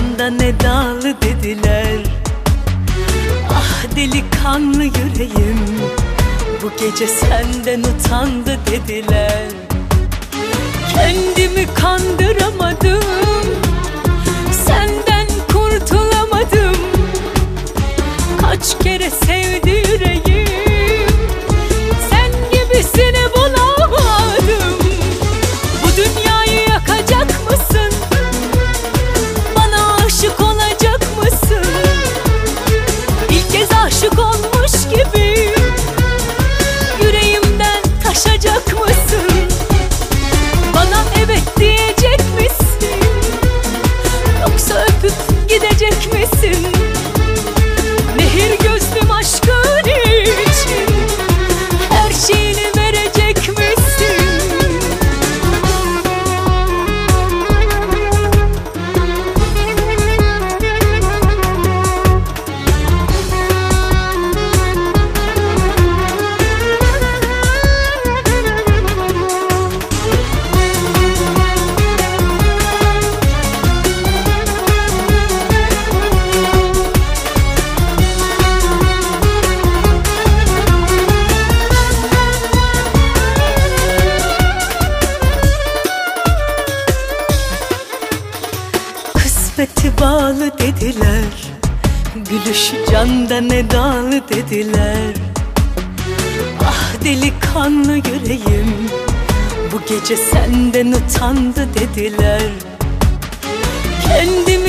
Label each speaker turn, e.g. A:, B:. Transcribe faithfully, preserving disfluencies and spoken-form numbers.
A: canda ne dağlı dediler. Ah delikanlı yüreğim, bu gece senden utandı dediler. Kendimi kandıramadım, senden kurtulamadım. Kaç kere sevdi yüreğim, sen gibisini bulamadım. Bu dünyayı yakacak mısın? Bana aşık olacak mısın? İlk kez aşık olmuş gibi yüreğimden taşacak mısın? Bana evet diyecek misin? Yoksa öpüp gidecek misin? Nehir gözlüm aşkın için her şeyini verecek misin? Kısmeti bağlı dediler, gülüşü canda ne dağlı dediler. Ah delikanlı yüreğim, bu gece senden utandı dediler. Kendimi